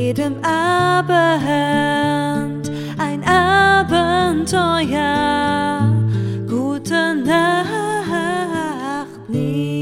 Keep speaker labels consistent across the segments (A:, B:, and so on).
A: jeden Abend ein Abenteuer. Gute Nacht,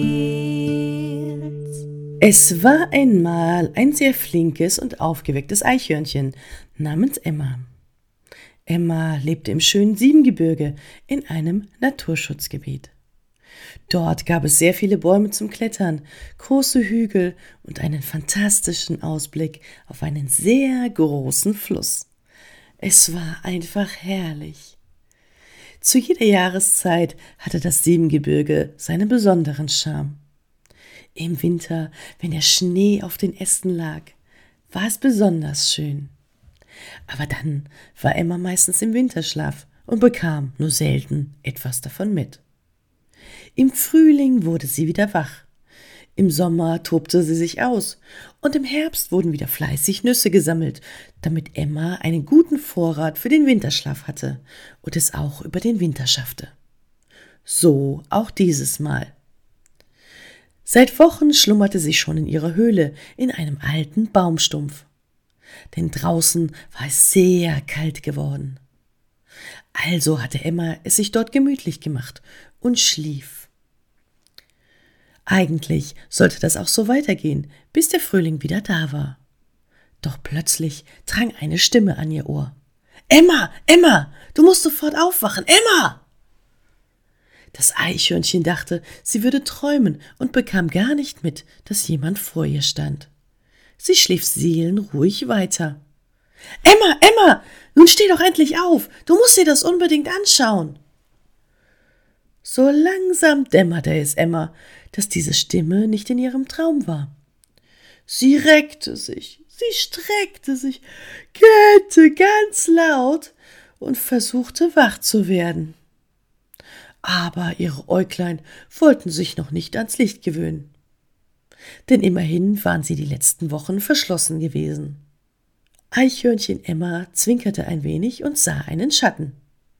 A: Nils.
B: Es war einmal ein sehr flinkes und aufgewecktes Eichhörnchen namens Emma. Emma lebte im schönen Siebengebirge in einem Naturschutzgebiet. Dort gab es sehr viele Bäume zum Klettern, große Hügel und einen fantastischen Ausblick auf einen sehr großen Fluss. Es war einfach herrlich. Zu jeder Jahreszeit hatte das Siebengebirge seinen besonderen Charme. Im Winter, wenn der Schnee auf den Ästen lag, war es besonders schön. Aber dann war Emma meistens im Winterschlaf und bekam nur selten etwas davon mit. Im Frühling wurde sie wieder wach. Im Sommer tobte sie sich aus und im Herbst wurden wieder fleißig Nüsse gesammelt, damit Emma einen guten Vorrat für den Winterschlaf hatte und es auch über den Winter schaffte. So auch dieses Mal. Seit Wochen schlummerte sie schon in ihrer Höhle in einem alten Baumstumpf. Denn draußen war es sehr kalt geworden. Also hatte Emma es sich dort gemütlich gemacht und schlief. Eigentlich sollte das auch so weitergehen, bis der Frühling wieder da war. Doch plötzlich drang eine Stimme an ihr Ohr. »Emma, Emma, du musst sofort aufwachen, Emma!« Das Eichhörnchen dachte, sie würde träumen und bekam gar nicht mit, dass jemand vor ihr stand. Sie schlief seelenruhig weiter. »Emma, Emma, nun steh doch endlich auf, du musst dir das unbedingt anschauen!« So langsam dämmerte es Emma, dass diese Stimme nicht in ihrem Traum war. Sie reckte sich, sie streckte sich, gähnte ganz laut und versuchte wach zu werden. Aber ihre Äuglein wollten sich noch nicht ans Licht gewöhnen. Denn immerhin waren sie die letzten Wochen verschlossen gewesen. Eichhörnchen Emma zwinkerte ein wenig und sah einen Schatten.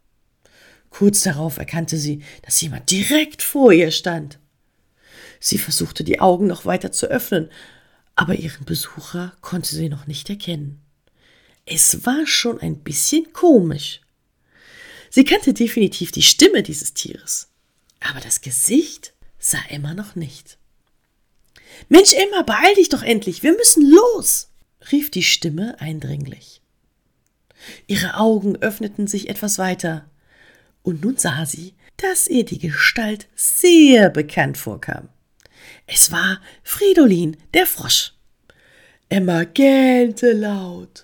B: Kurz darauf erkannte sie, dass jemand direkt vor ihr stand. Sie versuchte, die Augen noch weiter zu öffnen, aber ihren Besucher konnte sie noch nicht erkennen. Es war schon ein bisschen komisch. Sie kannte definitiv die Stimme dieses Tieres, aber das Gesicht sah Emma noch nicht. »Mensch, Emma, beeil dich doch endlich, wir müssen los«, rief die Stimme eindringlich. Ihre Augen öffneten sich etwas weiter, und nun sah sie, dass ihr die Gestalt sehr bekannt vorkam. Es war Fridolin, der Frosch. Emma gähnte laut.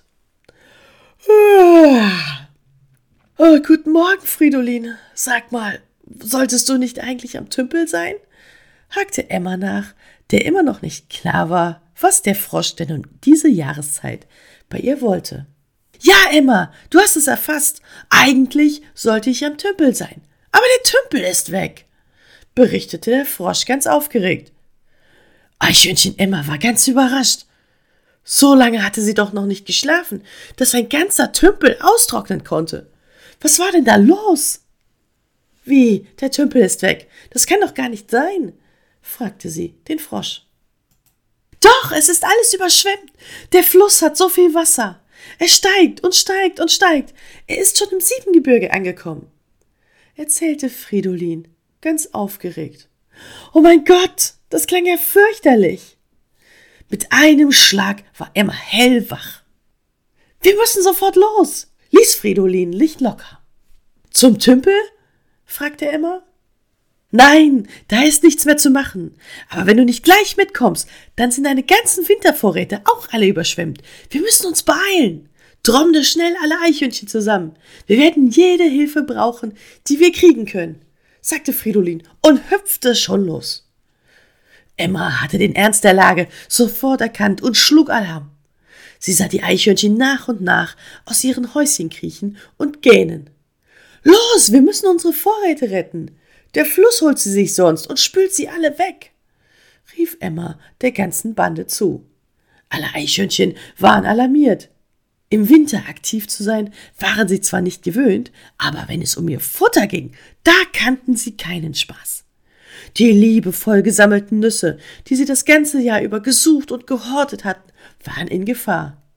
B: Oh, guten Morgen, Fridolin. Sag mal, solltest du nicht eigentlich am Tümpel sein?« hakte Emma nach, der immer noch nicht klar war, was der Frosch denn um diese Jahreszeit bei ihr wollte. »Ja, Emma, du hast es erfasst. Eigentlich sollte ich am Tümpel sein, aber der Tümpel ist weg«, berichtete der Frosch ganz aufgeregt. Eichhörnchen Emma war ganz überrascht. So lange hatte sie doch noch nicht geschlafen, dass ein ganzer Tümpel austrocknen konnte. Was war denn da los? »Wie, der Tümpel ist weg? Das kann doch gar nicht sein«, fragte sie den Frosch. »Doch, es ist alles überschwemmt. Der Fluss hat so viel Wasser. Er steigt und steigt und steigt. Er ist schon im Siebengebirge angekommen«, erzählte Fridolin, ganz aufgeregt. »Oh mein Gott, das klang ja fürchterlich.« Mit einem Schlag war Emma hellwach. »Wir müssen sofort los«, ließ Fridolin Licht locker. »Zum Tümpel?« fragte Emma. »Nein, da ist nichts mehr zu machen. Aber wenn du nicht gleich mitkommst, dann sind deine ganzen Wintervorräte auch alle überschwemmt. Wir müssen uns beeilen. Trommle schnell alle Eichhörnchen zusammen. Wir werden jede Hilfe brauchen, die wir kriegen können«, sagte Fridolin und hüpfte schon los. Emma hatte den Ernst der Lage sofort erkannt und schlug Alarm. Sie sah die Eichhörnchen nach und nach aus ihren Häuschen kriechen und gähnen. »Los, wir müssen unsere Vorräte retten. Der Fluss holt sie sich sonst und spült sie alle weg«, rief Emma der ganzen Bande zu. Alle Eichhörnchen waren alarmiert. Im Winter aktiv zu sein, waren sie zwar nicht gewöhnt, aber wenn es um ihr Futter ging, da kannten sie keinen Spaß. Die liebevoll gesammelten Nüsse, die sie das ganze Jahr über gesucht und gehortet hatten, waren in Gefahr.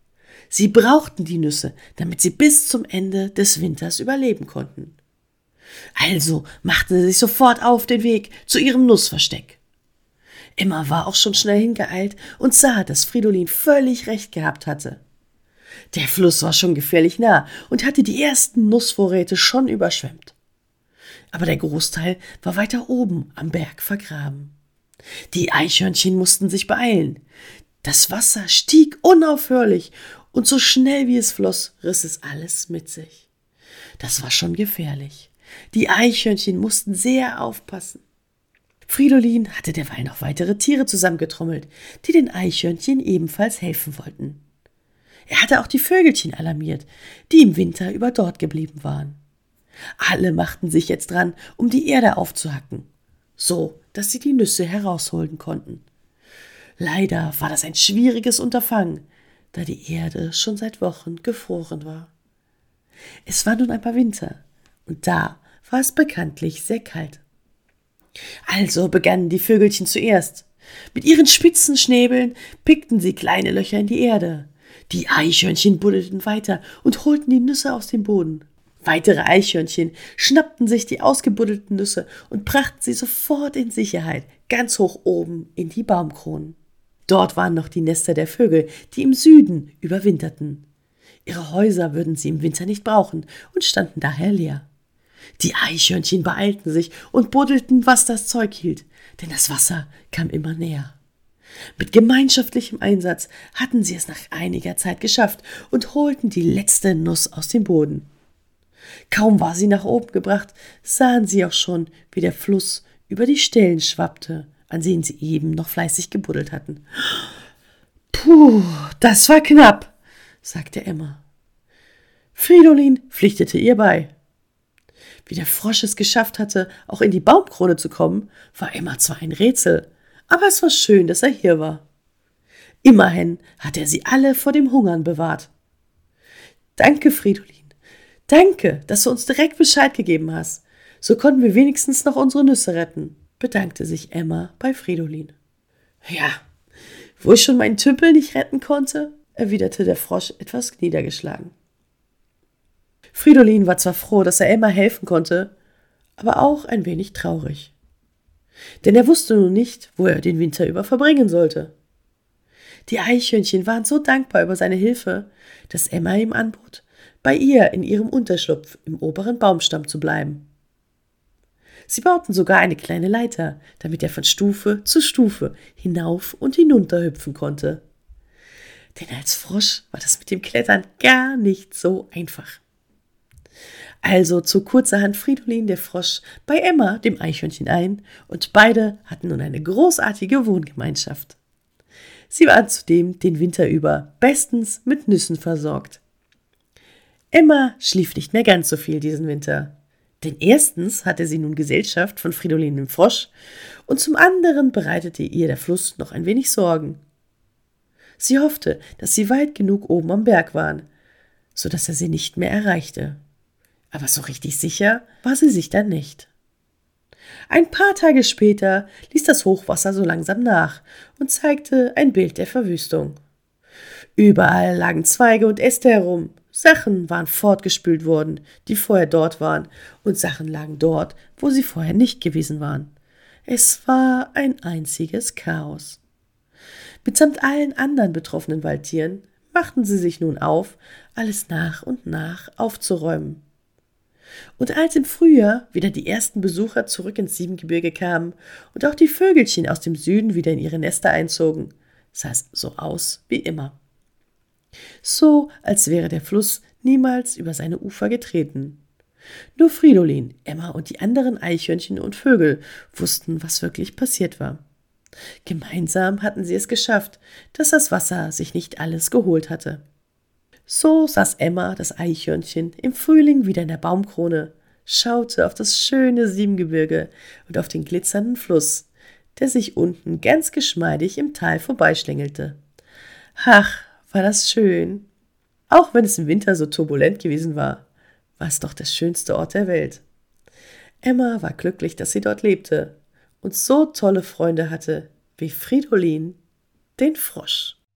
B: Sie brauchten die Nüsse, damit sie bis zum Ende des Winters überleben konnten. Also machten sie sich sofort auf den Weg zu ihrem Nussversteck. Emma war auch schon schnell hingeeilt und sah, dass Fridolin völlig recht gehabt hatte. Der Fluss war schon gefährlich nah und hatte die ersten Nussvorräte schon überschwemmt. Aber der Großteil war weiter oben am Berg vergraben. Die Eichhörnchen mussten sich beeilen. Das Wasser stieg unaufhörlich und so schnell wie es floss, riss es alles mit sich. Das war schon gefährlich. Die Eichhörnchen mussten sehr aufpassen. Fridolin hatte derweil noch weitere Tiere zusammengetrommelt, die den Eichhörnchen ebenfalls helfen wollten. Er hatte auch die Vögelchen alarmiert, die im Winter über dort geblieben waren. Alle machten sich jetzt dran, um die Erde aufzuhacken, so dass sie die Nüsse herausholen konnten. Leider war das ein schwieriges Unterfangen, da die Erde schon seit Wochen gefroren war. Es war nun einmal Winter, und da war es bekanntlich sehr kalt. Also begannen die Vögelchen zuerst. Mit ihren spitzen Schnäbeln pickten sie kleine Löcher in die Erde. Die Eichhörnchen buddelten weiter und holten die Nüsse aus dem Boden. Weitere Eichhörnchen schnappten sich die ausgebuddelten Nüsse und brachten sie sofort in Sicherheit, ganz hoch oben in die Baumkronen. Dort waren noch die Nester der Vögel, die im Süden überwinterten. Ihre Häuser würden sie im Winter nicht brauchen und standen daher leer. Die Eichhörnchen beeilten sich und buddelten, was das Zeug hielt, denn das Wasser kam immer näher. Mit gemeinschaftlichem Einsatz hatten sie es nach einiger Zeit geschafft und holten die letzte Nuss aus dem Boden. Kaum war sie nach oben gebracht, sahen sie auch schon, wie der Fluss über die Stellen schwappte, an denen sie eben noch fleißig gebuddelt hatten. »Puh, das war knapp«, sagte Emma. Fridolin pflichtete ihr bei. Wie der Frosch es geschafft hatte, auch in die Baumkrone zu kommen, war Emma zwar ein Rätsel, aber es war schön, dass er hier war. Immerhin hatte er sie alle vor dem Hungern bewahrt. »Danke, Fridolin. Danke, dass du uns direkt Bescheid gegeben hast. So konnten wir wenigstens noch unsere Nüsse retten«, bedankte sich Emma bei Fridolin. »Ja, wo ich schon meinen Tümpel nicht retten konnte«, erwiderte der Frosch etwas niedergeschlagen. Fridolin war zwar froh, dass er Emma helfen konnte, aber auch ein wenig traurig. Denn er wusste nun nicht, wo er den Winter über verbringen sollte. Die Eichhörnchen waren so dankbar über seine Hilfe, dass Emma ihm anbot, bei ihr in ihrem Unterschlupf im oberen Baumstamm zu bleiben. Sie bauten sogar eine kleine Leiter, damit er von Stufe zu Stufe hinauf und hinunter hüpfen konnte. Denn als Frosch war das mit dem Klettern gar nicht so einfach. Also zog kurzerhand Fridolin der Frosch bei Emma, dem Eichhörnchen, ein, und beide hatten nun eine großartige Wohngemeinschaft. Sie waren zudem den Winter über bestens mit Nüssen versorgt. Emma schlief nicht mehr ganz so viel diesen Winter, denn erstens hatte sie nun Gesellschaft von Fridolin dem Frosch und zum anderen bereitete ihr der Fluss noch ein wenig Sorgen. Sie hoffte, dass sie weit genug oben am Berg waren, so dass er sie nicht mehr erreichte. Aber so richtig sicher war sie sich dann nicht. Ein paar Tage später ließ das Hochwasser so langsam nach und zeigte ein Bild der Verwüstung. Überall lagen Zweige und Äste herum, Sachen waren fortgespült worden, die vorher dort waren, und Sachen lagen dort, wo sie vorher nicht gewesen waren. Es war ein einziges Chaos. Mitsamt allen anderen betroffenen Waldtieren machten sie sich nun auf, alles nach und nach aufzuräumen. Und als im Frühjahr wieder die ersten Besucher zurück ins Siebengebirge kamen und auch die Vögelchen aus dem Süden wieder in ihre Nester einzogen, sah es so aus wie immer. So, als wäre der Fluss niemals über seine Ufer getreten. Nur Fridolin, Emma und die anderen Eichhörnchen und Vögel wussten, was wirklich passiert war. Gemeinsam hatten sie es geschafft, dass das Wasser sich nicht alles geholt hatte. So saß Emma, das Eichhörnchen, im Frühling wieder in der Baumkrone, schaute auf das schöne Siebengebirge und auf den glitzernden Fluss, der sich unten ganz geschmeidig im Tal vorbeischlängelte. Ach, war das schön. Auch wenn es im Winter so turbulent gewesen war, war es doch der schönste Ort der Welt. Emma war glücklich, dass sie dort lebte und so tolle Freunde hatte wie Fridolin, den Frosch.